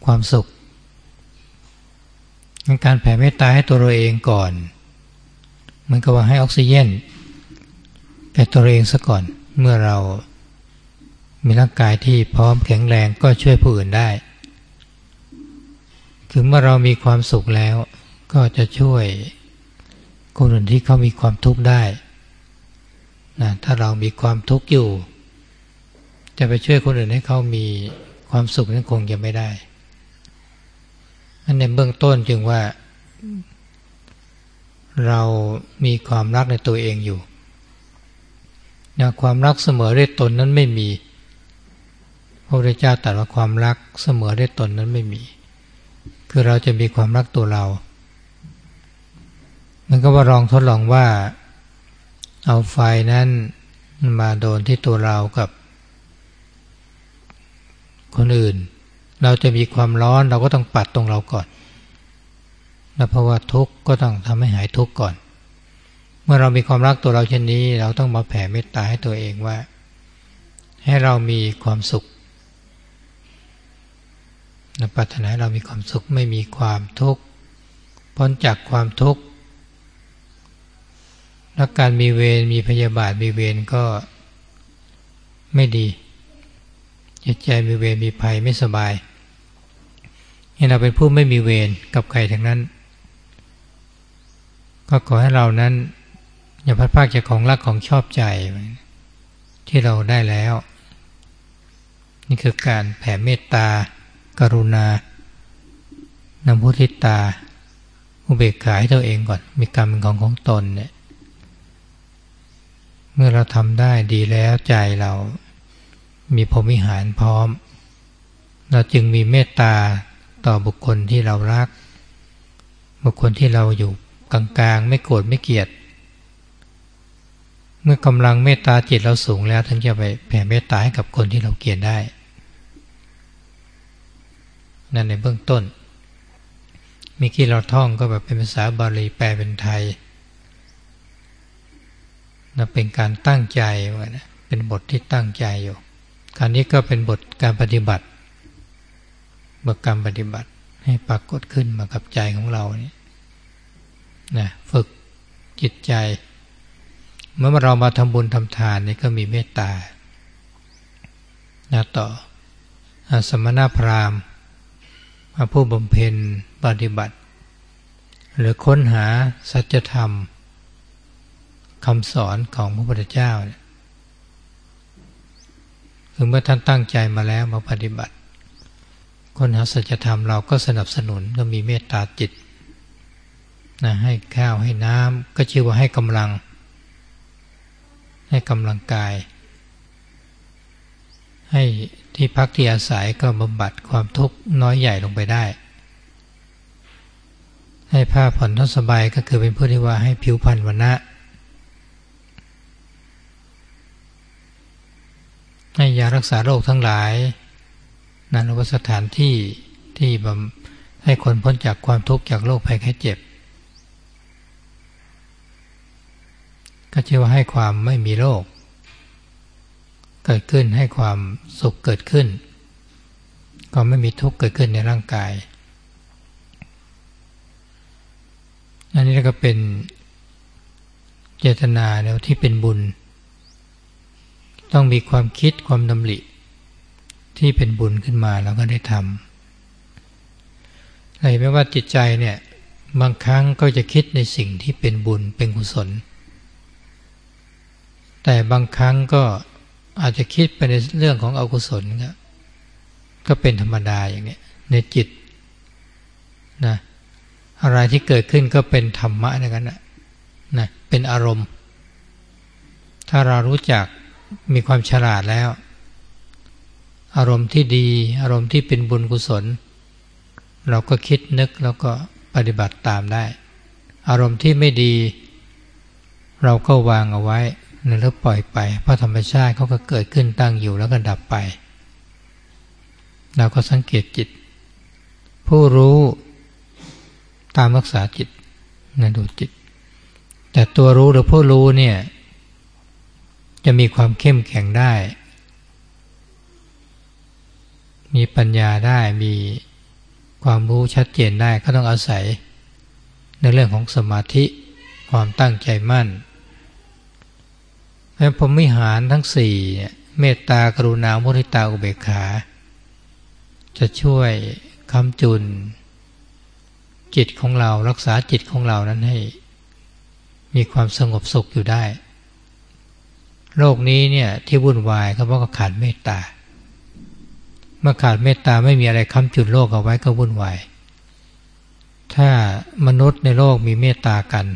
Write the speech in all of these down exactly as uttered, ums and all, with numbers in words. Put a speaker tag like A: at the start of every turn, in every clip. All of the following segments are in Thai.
A: ความสุขการแผ่เมตตาให้ตัวเราเองก่อนมันก็ว่าให้ออกซิเจนแก่ตัวเองซะก่อนเมื่อเรามีร่างกายที่พร้อมแข็งแรงก็ช่วยผู้อื่นได้คือเมื่อเรามีความสุขแล้วก็จะช่วยคนอื่นที่เขามีความทุกข์ได้นะถ้าเรามีความทุกข์อยู่จะไปช่วยคนอื่นให้เขามีความสุขนั้นคงจะไม่ได้อันในเบื้องต้นจึงว่าเรามีความรักในตัวเองอยู่นะความรักเสมอด้วยตนนั้นไม่มีพระพุทธเจ้าตรัสว่าความรักเสมอด้วยตนนั้นไม่มีคือเราจะมีความรักตัวเรามันก็ว่าลองทดลองว่าเอาไฟนั้นมาโดนที่ตัวเรากับคนอื่นเราจะมีความร้อนเราก็ต้องปัดตรงเราก่อนแล้วเพราะว่าทุกข์ก็ต้องทำให้หายทุกข์ก่อนเมื่อเรามีความรักตัวเราเช่นนี้เราต้องมาแผ่เมตตาให้ตัวเองว่าให้เรามีความสุขและปรารถนาให้เรามีความสุขไม่มีความทุกข์พ้นจากความทุกข์และการมีเวรมีพยาบาทมีเวรก็ไม่ดีจิตใจมีเวรมีภัยไม่สบายให้เราเป็นผู้ไม่มีเวรกับใครทั้งนั้นก็ขอให้เรานั้นอย่าพลาดพลาดจากของรักของชอบใจที่เราได้แล้วนี่คือการแผ่เมตตากรุณานำมุทิตาอุเบกขาให้ตัวเองก่อนมีกรรมเป็นของของตนเนี่ยเมื่อเราทำได้ดีแล้วใจเรามีพรหมวิหารพร้อมเราจึงมีเมตตาต่อบุคคลที่เรารักบุคคลที่เราอยู่กลางๆไม่โกรธไม่เกลียดเมื่อกำลังเมตตาจิตเราสูงแล้วถึงจะไปแผ่เมตตาให้กับคนที่เราเกลียดได้นั่นในเบื้องต้นมีที่เราท่องก็แบบเป็นภาษาบาลีแปลเป็นไทยนั่นเป็นการตั้งใจว่านะเป็นบทที่ตั้งใจอยู่การนี้ก็เป็นบทการปฏิบัติบทการปฏิบัติให้ปรากฏขึ้นมากับใจของเรานี่นะฝึกจิตใจเมื่อเรามาทำบุญทำทานนี่ก็มีเมตตานะต่อสมณพราหมณ์ผู้บำเพ็ญปฏิบัติหรือค้นหาสัจธรรมคำสอนของพระพุทธเจ้าคือเมื่อท่านตั้งใจมาแล้วมาปฏิบัติค้นหาสัจธรรมเราก็สนับสนุนก็มีเมตตาจิตนะให้ข้าวให้น้ำก็ชื่อว่าให้กำลังให้กำลังกายให้ที่พักที่อาศัยก็บำบัดความทุกข์น้อยใหญ่ลงไปได้ให้ผ้าผ่อนนอนสบายก็คือเป็นผู้ที่ว่าให้ผิวพรรณวรรณะให้ยารักษาโรคทั้งหลายนันวสถานที่ที่ให้คนพ้นจากความทุกข์จากโรคภัยไข้เจ็บก็ชื่อว่าให้ความไม่มีโรคเกิดขึ้นให้ความสุขเกิดขึ้นก็ไม่มีทุกข์เกิดขึ้นในร่างกายอันนี้ก็เป็นเจตนาแนวที่เป็นบุญต้องมีความคิดความดำริที่เป็นบุญขึ้นมาแล้วก็ได้ทำอะไรไม่ว่าจิตใจเนี่ยบางครั้งก็จะคิดในสิ่งที่เป็นบุญเป็นกุศลแต่บางครั้งก็อาจจะคิดไปในเรื่องของอกุศลก็เป็นธรรมดาอย่างนี้ในจิตนะอะไรที่เกิดขึ้นก็เป็นธรรมะในนั้นนะนะเป็นอารมณ์ถ้าเรารู้จักมีความฉลาดแล้วอารมณ์ที่ดีอารมณ์ที่เป็นบุญกุศลเราก็คิดนึกแล้วก็ปฏิบัติตามได้อารมณ์ที่ไม่ดีเราก็วางเอาไว้แล้วปล่อยไปเพราะธรรมชาติเขาก็เกิดขึ้นตั้งอยู่แล้วก็ดับไปเราก็สังเกตจิตผู้รู้ตามรักษาจิตนะดูจิตแต่ตัวรู้หรือผู้รู้เนี่ยจะมีความเข้มแข็งได้มีปัญญาได้มีความรู้ชัดเจนได้ก็ต้องอาศัยในเรื่องของสมาธิความตั้งใจมั่นและพรหมวิหารทั้งสี่เมตตากรุณามุทิตาอุเบกขาจะช่วยค้ำจุนจิตของเรารักษาจิตของเรานั้นให้มีความสงบสุขอยู่ได้โลกนี้เนี่ยที่วุ่นวายก็เพราะขาดเมตตาเมื่อขาดเมตตาไม่มีอะไรค้ำจุนโลกเอาไว้ก็วุ่นวายถ้ามนุษย์ในโลกมีเมตตากัน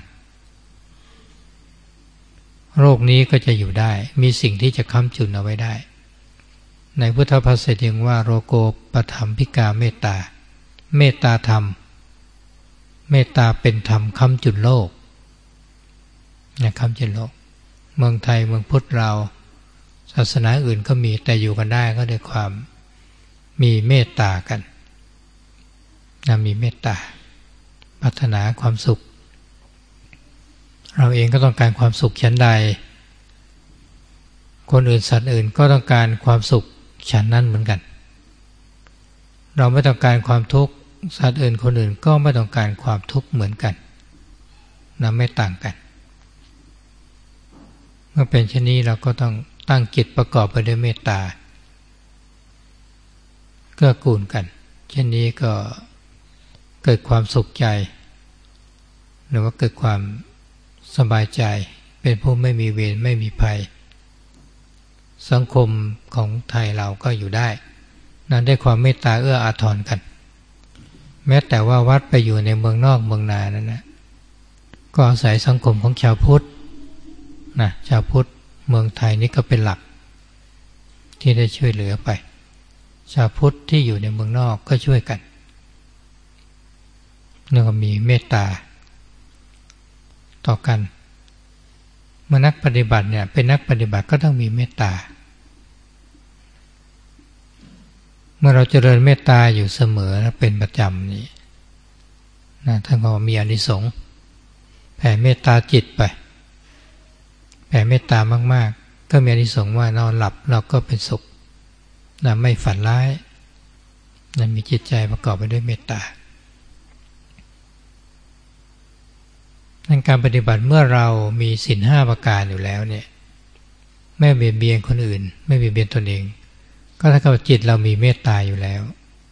A: โลกนี้ก็จะอยู่ได้มีสิ่งที่จะค้ำจุนเอาไว้ได้ในพุทธภาษิตยังว่าโรโกปถัมภิกาเมตตาเมตตาธรรมเมตตาเป็นธรรมค้ำจุนโลกนะค้ำจุนโลกเมืองไทยเมืองพุทธเราศาสนาอื่นก็มีแต่อยู่กันได้ก็ด้วยความมีเมตตากันนะมีเมตตาปรารถนาความสุขเราเองก็ต้องการความสุขฉันใดคนอื่นสัตว์อื่นก็ต้องการความสุขฉันนั้นเหมือนกันเราไม่ต้องการความทุกข์สัตว์อื่นคนอื่นก็ไม่ต้องการความทุกข์เหมือนกันนะไม่ต่างกันเมื่อเป็นเช่นนี้เราก็ต้องตั้งจิตประกอบไปด้วยเมตตาเกื้อกูลกันเช่นนี้ก็เกิดความสุขใจหรือว่าเกิดความสบายใจเป็นผู้ไม่มีเวรไม่มีภัยสังคมของไทยเราก็อยู่ได้นั้นได้ความเมตตาเอื้ออาทรกันแม้แต่ว่าวัดไปอยู่ในเมืองนอกเมืองนานั้นนะก็อาศัยสังคมของชาวพุทธนะชาวพุทธเมืองไทยนี่ก็เป็นหลักที่ได้ช่วยเหลือไปชาวพุทธที่อยู่ในเมืองนอกก็ช่วยกันแล้วก็มีเมตตาต่อกันเมื่อนักปฏิบัติเนี่ยเป็นนักปฏิบัติก็ต้องมีเมตตาเมื่อเราเจริญเมตตาอยู่เสมอเป็นประจำนี่นะท่านก็มีอานิสงส์แผ่เมตตาจิตไปแผ่เมตตามากๆก็มีอานิสงส์ว่านอนหลับเราก็เป็นสุขนะไม่ฝันร้ายนะมีจิตใจประกอบไปด้วยเมตตาในการปฏิบัติเมื่อเรามีศีลห้าประการอยู่แล้วเนี่ยไม่เบียดเบียนคนอื่นไม่เบียดเบียนตนเองก็ถ้ากับจิตเรามีเมตตาอยู่แล้ว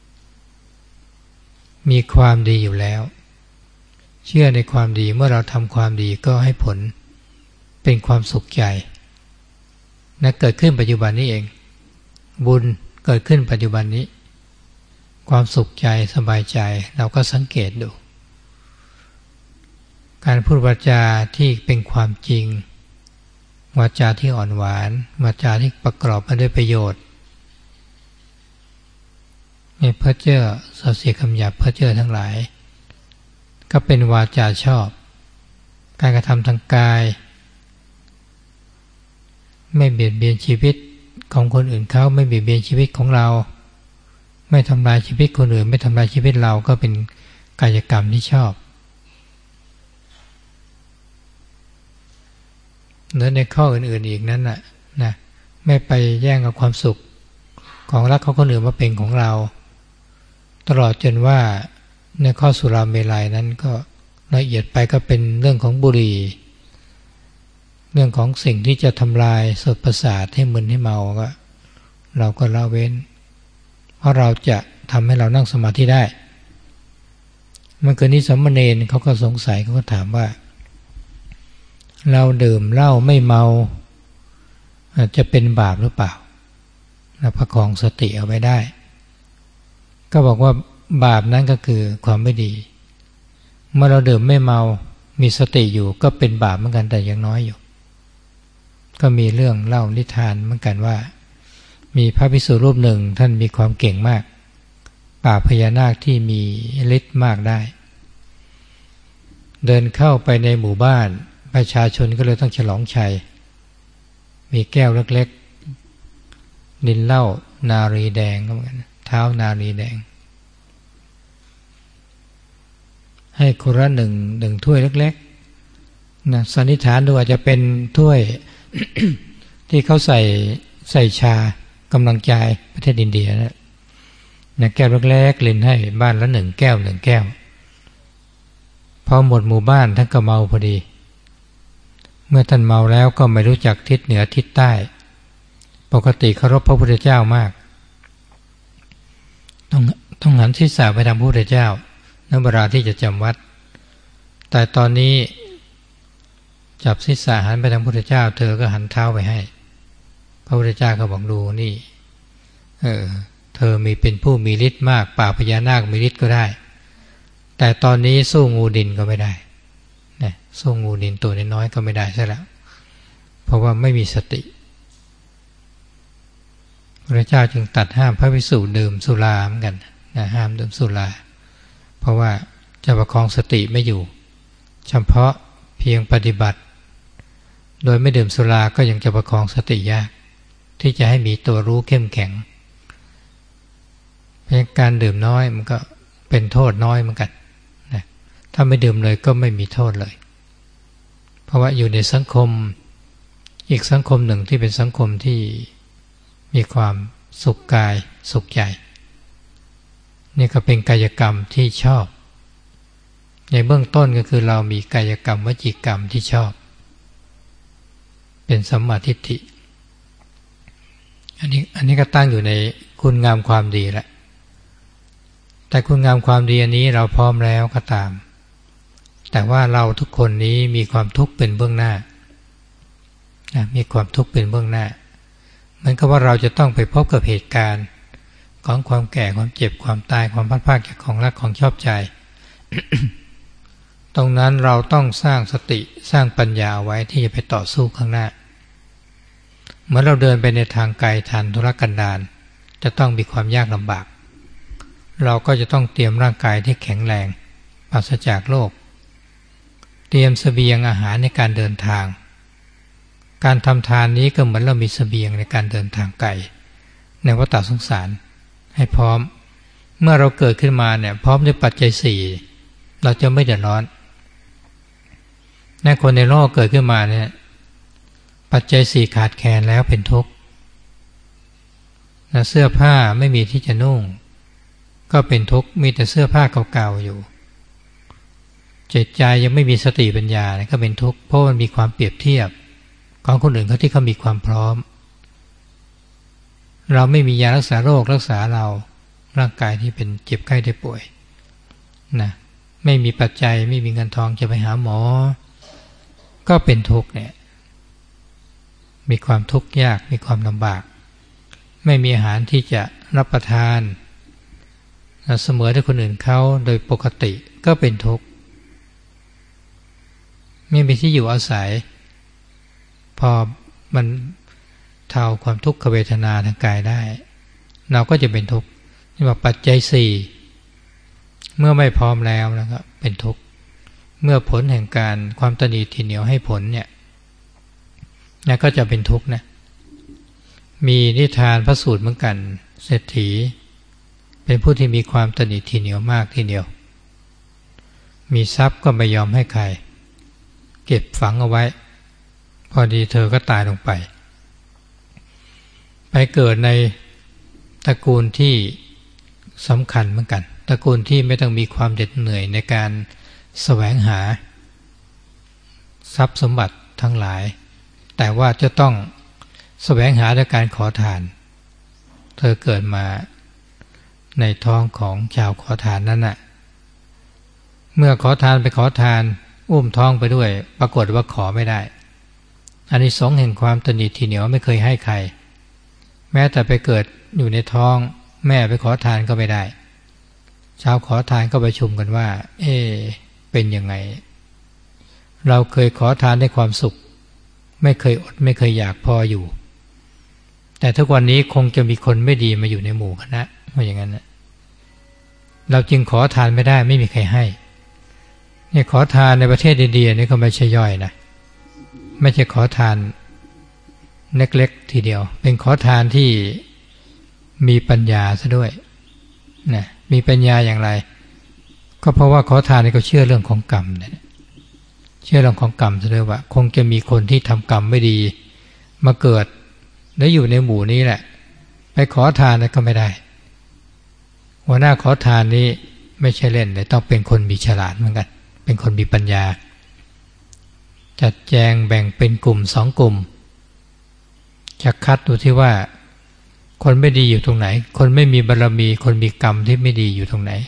A: มีความดีอยู่แล้วเชื่อในความดีเมื่อเราทำความดีก็ให้ผลเป็นความสุขใจนะเกิดขึ้นปัจจุบันนี้เองบุญเกิดขึ้นปัจจุบันนี้ความสุขใจสบายใจเราก็สังเกตดูการพูดวาจาที่เป็นความจริงวาจาที่อ่อนหวานวาจาที่ประกอบไปด้วยประโยชน์ไม่เพ้อเจ้อส่อเสียดคำหยาบเพ้อเจ้อทั้งหลายก็เป็นวาจาชอบการกระทำทางกายไม่เบียดเบียนชีวิตของคนอื่นเขาไม่เบียดเบียนชีวิตของเราไม่ทำลายชีวิตคนอื่นไม่ทำลายชีวิตเราก็เป็นกายกรรมที่ชอบแล้วในข้ออื่นๆอีกนั้นน่ะนะไม่ไปแย่งเอาความสุขของรักของคนอื่นมาเป็นของเราตลอดจนว่าในข้อสุราเมลัยนั้นก็ละเอียดไปก็เป็นเรื่องของบุหรี่เรื่องของสิ่งที่จะทำลายสดประสาทให้มึนให้เมาก็เราก็ละเว้นเพราะเราจะทำให้เรานั่งสมาธิได้เมื่อคืนนี้สมณเณรเขาก็สงสัยเขาก็ถามว่าเราดื่มเหล้าไม่เมาจะเป็นบาปหรือเปล่าเราประคองสติเอาไว้ได้ก็บอกว่าบาปนั้นก็คือความไม่ดีเมื่อเราดื่มไม่เมามีสติอยู่ก็เป็นบาปเหมือนกันแต่ยังน้อยอยู่ก็มีเรื่องเล่านิทานเหมือนกันว่ามีพระภิกษุรูปหนึ่งท่านมีความเก่งมากปราบพญานาคที่มีฤทธิ์มากได้เดินเข้าไปในหมู่บ้านประชาชนก็เลยต้องฉลองชัยมีแก้วเล็กๆดินเหล้านารีแดงก็เหมือนกันเท้านารีแดงให้คนละหนึ่งหนึ่งถ้วยเล็กๆนะสันนิษฐานดูอาจจะเป็นถ้วย ที่เขาใส่ใส่ชากำลังใจประเทศอินเดียนะนะแก้วเล็กๆเล่นให้บ้านละหนึ่งแก้วหนึ่งแก้วพอหมดหมู่บ้านท่านก็เมาพอดีเมื่อท่านเมาแล้วก็ไม่รู้จักทิศเหนือทิศใต้ปกติเคารพพระพุทธเจ้ามากต้องต้องหันศีรษะไปทางพระพุทธเจ้าณเวลาที่จะจำวัดแต่ตอนนี้จับศีรษะหันไปทางพระพุทธเจ้าเธอก็หันเท้าไปให้พระพุทธเจ้าก็บอกดูนี่เออเธอมีเป็นผู้มีฤทธิ์มากป่าพญานาคมีฤทธิ์ก็ได้แต่ตอนนี้สู้งูดินก็ไม่ได้นะสู้งูดินตัวน้อยๆก็ไม่ได้ซะแล้วเพราะว่าไม่มีสติพระเจ้าจึงตัดห้ามพระภิกษุดื่มสุราเหมือนกันนะห้ามดื่มสุราเพราะว่าจะประคองสติไม่อยู่เฉพาะเพียงปฏิบัติโดยไม่ดื่มสุราก็ยังจะประคองสติยากที่จะให้มีตัวรู้เข้มแข็งเพราะการดื่มน้อยมันก็เป็นโทษน้อยเหมือนกันนะถ้าไม่ดื่มเลยก็ไม่มีโทษเลยเพราะว่าอยู่ในสังคมอีกสังคมหนึ่งที่เป็นสังคมที่มีความสุขกายสุขใจนี่ก็เป็นกายกรรมที่ชอบในเบื้องต้นก็คือเรามีกายกรรมวจีกรรมที่ชอบเป็นสัมมาทิฏฐิอันนี้อันนี้ก็ตั้งอยู่ในคุณงามความดีแหละแต่คุณงามความดีอันนี้เราพร้อมแล้วก็ตามแต่ว่าเราทุกคนนี้มีความทุกข์เป็นเบื้องหน้ามีความทุกข์เป็นเบื้องหน้าเหมือนกับว่าเราจะต้องไปพบกับเหตุการณ์ของความแก่ความเจ็บความตายความพัดพรากจากของรักของชอบใจ ตรงนั้นเราต้องสร้างสติสร้างปัญญาไว้ที่จะไปต่อสู้ข้างหน้าเหมือนเราเดินไปในทางไกลทางทุรกันดารจะต้องมีความยากลำบากเราก็จะต้องเตรียมร่างกายที่แข็งแรงปราศจากโรคเตรียมเสบียงอาหารในการเดินทางการทำทานนี้ก็เหมือนเรามีเสบียงในการเดินทางไกลในวัฏสงสารให้พร้อมเมื่อเราเกิดขึ้นมาเนี่ยพร้อมด้วยปัจจัยสี่เราจะไม่เดือดร้อนในคนในโลกเกิดขึ้นมาเนี่ยปัจจัยสี่ขาดแคลนแล้วเป็นทุกข์เสื้อผ้าไม่มีที่จะนุ่งก็เป็นทุกข์มีแต่เสื้อผ้าเก่าๆอยู่จิตใจยังไม่มีสติปัญญาก็เป็นทุกข์เพราะมันมีความเปรียบเทียบของคนอื่นเขาที่เขามีความพร้อมเราไม่มียารักษาโรครักษาเราร่างกายที่เป็นเจ็บไข้ได้ป่วยนะไม่มีปัจจัยไม่มีเงินทองจะไปหาหมอก็เป็นทุกข์เนี่ยมีความทุกข์ยากมีความลำบากไม่มีอาหารที่จะรับประทานเสมอที่คนอื่นเขาโดยปกติก็เป็นทุกข์ไม่มีที่อยู่อาศัยพอมันเท่าความทุกขเวทนาทางกายได้เราก็จะเป็นทุกข์นี่ว่าปัจจัยสี่เมื่อไม่พร้อมแล้วนะครับเป็นทุกข์เมื่อผลแห่งการความตนีทีเหนียวให้ผลเนี่ยนะก็จะเป็นทุกข์นะมีนิทานพระสูตรเหมือนกันเศรษฐีเป็นผู้ที่มีความตนีทีเหนียวมากทีเดียวมีทรัพย์ก็ไม่ยอมให้ใครเก็บฝังเอาไว้พอดีเธอก็ตายลงไปไปเกิดในตระกูลที่สำคัญเหมือนกันตระกูลที่ไม่ต้องมีความเหน็ดเหนื่อยในการแสวงหาทรัพย์สมบัติทั้งหลายแต่ว่าจะต้องแสวงหาด้วยการขอทานเธอเกิดมาในท้องของชาวขอทานนั้นน่ะเมื่อขอทานไปขอทานอุ้มท้องไปด้วยปรากฏว่าขอไม่ได้อานิสงส์แห่งความตนีทีเหนียวไม่เคยให้ใครแม้แต่ไปเกิดอยู่ในท้องแม่ไปขอทานก็ไม่ได้ชาวขอทานก็ประชุมกันว่าเอ๊ะเป็นยังไงเราเคยขอทานด้วยความสุขไม่เคยอดไม่เคยอยากพออยู่แต่ทุกวันนี้คงจะมีคนไม่ดีมาอยู่ในหมู่คณะว่าอย่างนั้นนะเราจึงขอทานไม่ได้ไม่มีใครให้เนี่ยขอทานในประเทศอินเดียนี่ก็ไม่ใช่ย่อยนะไม่ใช่ขอทานเล็กๆทีเดียวเป็นขอทานที่มีปัญญาซะด้วยนะมีปัญญาอย่างไรก็เพราะว่าขอทานนี่เขาเชื่อเรื่องของกรรมเนี่ยเชื่อเรื่องของกรรมซะด้วยว่าคงจะมีคนที่ทำกรรมไม่ดีมาเกิดและอยู่ในหมู่นี้แหละไปขอทานก็ไม่ได้หัวหน้าขอทานนี้ไม่ใช่เล่นเลยต้องเป็นคนมีฉลาดเหมือนกันเป็นคนมีปัญญาจัดแจงแบ่งเป็นกลุ่มสองกลุ่มจะคัดดูที่ว่าคนไม่ดีอยู่ตรงไหนคนไม่มีบารมีคนมีกรรมที่ไม่ดีอยู่ตรงไหน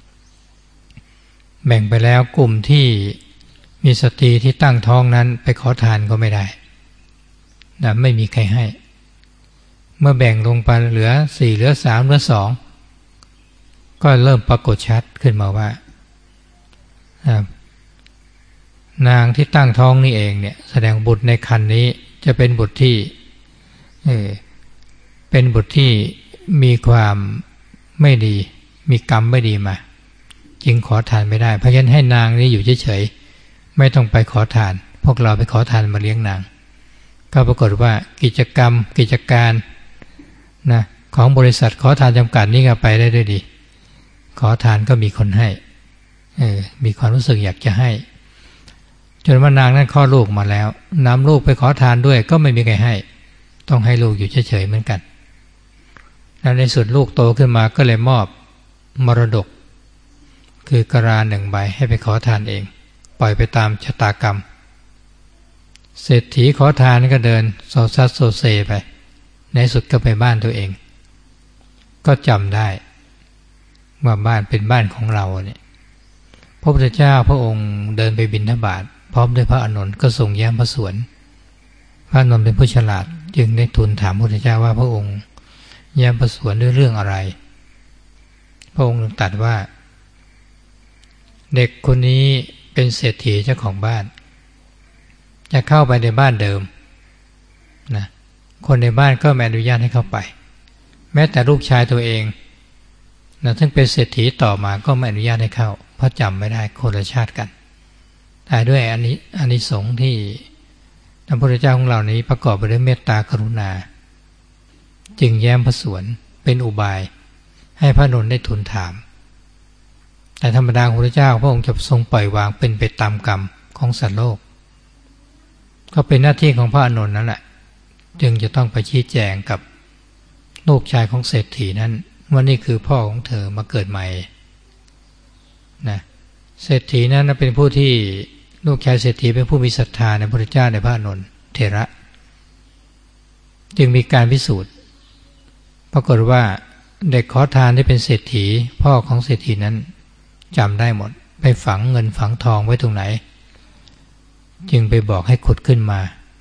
A: แบ่งไปแล้วกลุ่มที่มีสตรีที่ตั้งท้องนั้นไปขอทานก็ไม่ได้นะไม่มีใครให้เมื่อแบ่งลงไปเหลือสี่เหลือสามเหลือสองก็เริ่มปรากฏชัดขึ้นมาว่านางที่ตั้งท้องนี่เองเนี่ยแสดงบุตรในครรภ์นี้จะเป็นบุตรที่เออเป็นบุตรที่มีความไม่ดีมีกรรมไม่ดีมาจึงขอทานไม่ได้เพราะฉะนั้นให้นางนี้อยู่เฉยๆไม่ต้องไปขอทานพวกเราไปขอทานมาเลี้ยงนางก็ปรากฏว่ากิจกรรมกิจการนะของบริษัทขอทานจำกัดนี่ก็ไปได้ด้วยดีขอทานก็มีคนให้เออมีความรู้สึกอยากจะให้จนว่านางนั้นคลอดลูกมาแล้วนำลูกไปขอทานด้วยก็ไม่มีใครให้ต้องให้ลูกอยู่เฉยๆเหมือนกันแล้วในสุดลูกโตขึ้นมาก็เลยมอบมรดกคือกราหนึ่งใบให้ไปขอทานเองปล่อยไปตามชะตากรรมเศรษฐีขอทานก็เดินโซซัสโซเซไปในสุดก็ไปบ้านตัวเองก็จำได้ว่าบ้านเป็นบ้านของเราเนี่ยพระพุทธเจ้าพระองค์เดินไปบิณฑบาตพร้อมด้วยพระอานนท์ก็ทรงแย้มพระสวนพระอานนท์เป็นผู้ฉลาดจึงได้ทูลถามพระพุทธเจ้าว่าพระองค์แย้มพระสวนด้วยเรื่องอะไรพระองค์ตรัสว่าเด็กคนนี้เป็นเศรษฐีเจ้าของบ้านจะเข้าไปในบ้านเดิมนะคนในบ้านก็ไม่อนุญาตให้เข้าไปแม้แต่ลูกชายตัวเองนะซึ่งเป็นเศรษฐีต่อมาก็ไม่อนุญาตให้เข้าเพราะจำไม่ได้คนละชาติกันแต่ด้วยอานิอานิสงส์ที่พระพุทธเจ้าของเรานี้ประกอบไปด้วยเมตตากรุณาจึงแย้มพระสวนเป็นอุบายให้พระนนท์ได้ทูลถามแต่ธรรมดาพระพุทธเจ้าพระองค์จะทรงปล่อยวางเป็นไปตามกรรมของสัตว์โลกก็เป็นหน้าที่ของพระอานนท์นั่นแหละจึงจะต้องไปชี้แจงกับลูกชายของเศรษฐีนั้นว่านี่คือพ่อของเธอมาเกิดใหม่นะเศรษฐีนั้นเป็นผู้ที่ลูกชายเศรษฐีเป็นผู้มีศรัทธาในพระพุทธเจ้าในพระอานนท์เถระจึงมีการพิสูจน์ปรากฏว่าเด็กขอทานที่เป็นเศรษฐีพ่อของเศรษฐีนั้นจำได้หมดไปฝังเงินฝังทองไว้ตรงไหนจึงไปบอกให้ขุดขึ้นมา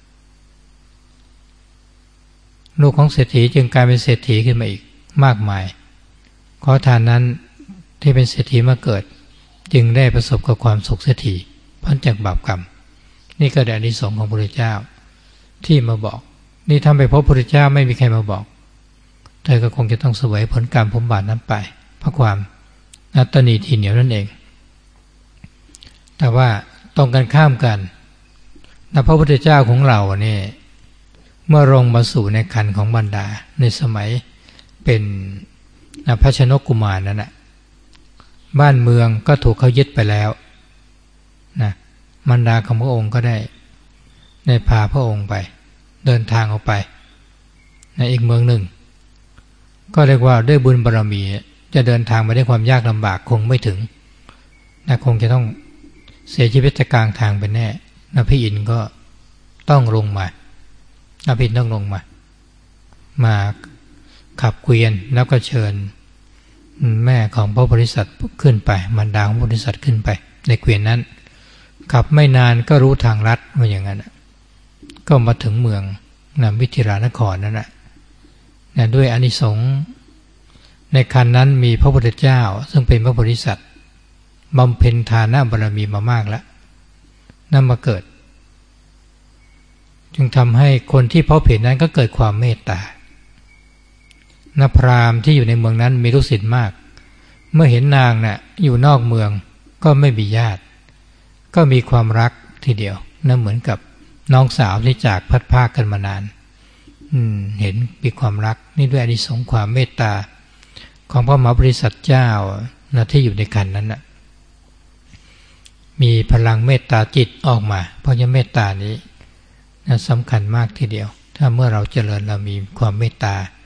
A: ลูกของเศรษฐีจึงกลายเป็นเศรษฐีขึ้นมาอีกมากมายขอทานนั้นที่เป็นเศรษฐีมาเกิดจึงได้ประสบกับความสุขเศรษฐีพ้นจากบาปกรรมนี่ก็ได้อานิสงส์ของพระพุทธเจ้าที่มาบอกนี่ทำไปพบพระพุทธเจ้าไม่มีใครมาบอกเธอก็คงจะต้องเสวยผลกรรมผลบาปนั้นไปเพราะความนัตติทีเหนียวนั่นเองแต่ว่าตรงกันข้ามกันนะพระพุทธเจ้าของเราเนี่ยเมื่อลงมาสู่ในคันของบรรดาในสมัยเป็นพระชนกกุมารนั่นแหละบ้านเมืองก็ถูกเขายึดไปแล้วนะมารดาของพระองค์ก็ได้ได้พาพระองค์ไปเดินทางออกไปในอีกเมืองหนึ่งก็เรียกว่าด้วยบุญบารมีจะเดินทางไปด้วยความยากลำบากคงไม่ถึงนะคงจะต้องเสียชีวิตจากกลางทางไปแน่นะพระอินทร์ก็ต้องลงมานะพระอินทร์ต้องลงมามาขับเกวียนแล้วก็เชิญแม่ของพระโพธิสัตว์ขึ้นไปมารดาของพระโพธิสัตว์ขึ้นไปในเกวียนนั้นขับไม่นานก็รู้ทางลัดว่าอย่างนั้นก็มาถึงเมืองนะมิถิรานครนั่นแหละนะด้วยอานิสงส์ในคันนั้นมีพระพุทธเจ้าซึ่งเป็นพระโพธิสัตว์บำเพ็ญทานบารมีมามากแล้วนั่นมาเกิดจึงทำให้คนที่พบเห็นนั้นก็เกิดความเมตตานักพราหมณ์ที่อยู่ในเมืองนั้นมีลูกศิษย์มากเมื่อเห็นนางน่ะอยู่นอกเมืองก็ไม่มีญาติก็มีความรักทีเดียวนั่นเหมือนกับน้องสาวที่จากพัดพากกันมานานเห็นมีความรักนี่ด้วยอานิสงส์ความเมตตาของพระมหาบริษัทเจ้านะที่อยู่ในขันนั้นนะมีพลังเมตตาจิตออกมาเพราะฉะนั้นเมตตานี้นะสำคัญมากทีเดียวถ้าเมื่อเราเจริญเรามีความเมตตา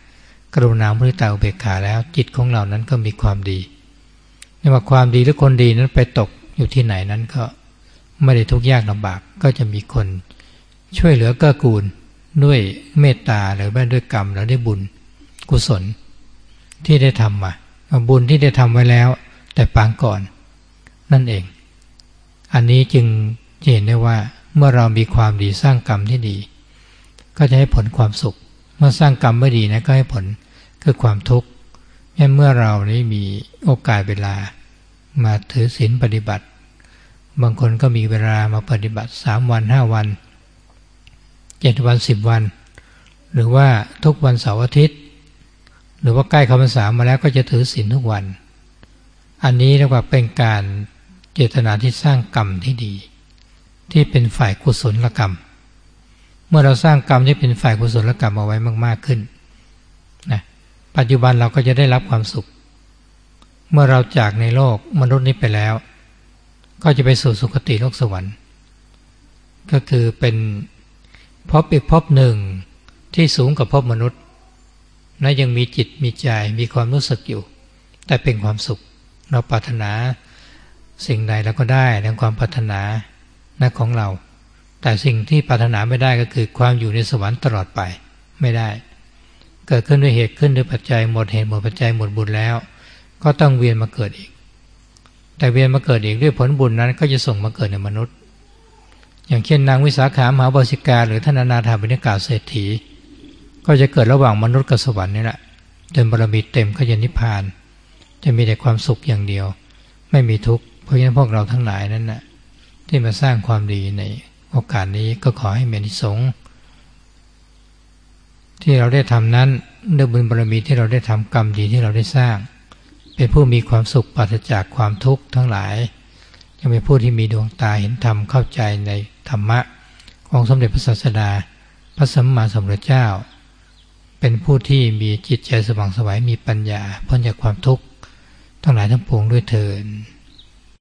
A: กรุณามุทิตาอุเบกขาแล้วจิตของเรานั้นก็มีความดีไม่ว่าความดีหรือคนดีนั้นไปตกอยู่ที่ไหนนั้นก็ไม่ได้ทุกข์ยากลำบากก็จะมีคนช่วยเหลือเกื้อกูลด้วยเมตตาหรือว่าด้วยกรรมหรือด้วยบุญกุศลที่ได้ทำมาบุญที่ได้ทำไว้แล้วแต่ปางก่อนนั่นเองอันนี้จึงเห็นได้ว่าเมื่อเรามีความดีสร้างกรรมที่ดีก็จะให้ผลความสุขเมื่อสร้างกรรมไม่ดีนะก็ให้ผลคือความทุกข์เมื่อเราได้มีโอกาสเวลามาถือศีลปฏิบัติบางคนก็มีเวลามาปฏิบัติสามวันห้าวันเจ็ดวันสิบวันหรือว่าทุกวันเสาร์อาทิตย์หรือว่าใกล้เข้าพรรษามาแล้วก็จะถือศีลทุกวันอันนี้เรียกว่าเป็นการเจตนาที่สร้างกรรมที่ดีที่เป็นฝ่ายกุศลกรรมเมื่อเราสร้างกรรมที่เป็นฝ่ายกุศลกรรมเอาไว้มากๆขึ้นนะปัจจุบันเราก็จะได้รับความสุขเมื่อเราจากในโลกมนุษย์นี้ไปแล้วก็จะไปสู่สุคติโลกสวรรค์ก็คือเป็นภพอีกภพหนึ่งที่สูงกว่าภพมนุษย์และยังมีจิตมีใจมีความรู้สึกอยู่แต่เป็นความสุขเราปรารถนาสิ่งใดเราก็ได้ในความปรารถนานะของเราแต่สิ่งที่ปรารถนาไม่ได้ก็คือความอยู่ในสวรรค์ตลอดไปไม่ได้เกิดขึ้นด้วยเหตุขึ้นด้วยปัจจัยหมดเหตุหมดปัจจัยหมดบุญแล้วก็ต้องเวียนมาเกิดอีกแต่เวียนมาเกิดอีกด้วยผลบุญนั้นก็จะส่งมาเกิดในมนุษย์อย่างเช่นนางวิสาขามหาบาสิกาหรือท่านอนาถาบิณกาเศรษฐีก็จะเกิดระหว่างมนุษย์กับสวรรค์นี่แหละจนบารมีเต็มก็จะนิพพานจะมีแต่ความสุขอย่างเดียวไม่มีทุกข์เพราะฉะนั้นพวกเราทั้งหลายนั้นนะที่มาสร้างความดีในโอกาสนี้ก็ขอให้มีอานิสงส์ที่เราได้ทำนั้นด้วยบุญบารมีที่เราได้ทำกรรมดีที่เราได้สร้างเป็นผู้มีความสุขปราศจากความทุกข์ทั้งหลายยังเป็นผู้ที่มีดวงตาเห็นธรรมเข้าใจในธรรมะของสมเด็จพระศาสดาพระสัมมาสัมพุทธเจ้าเป็นผู้ที่มีจิตใจสว่างไสวมีปัญญาพ้นจากความทุกข์ทั้งหลายทั้งปวงด้วยเถิด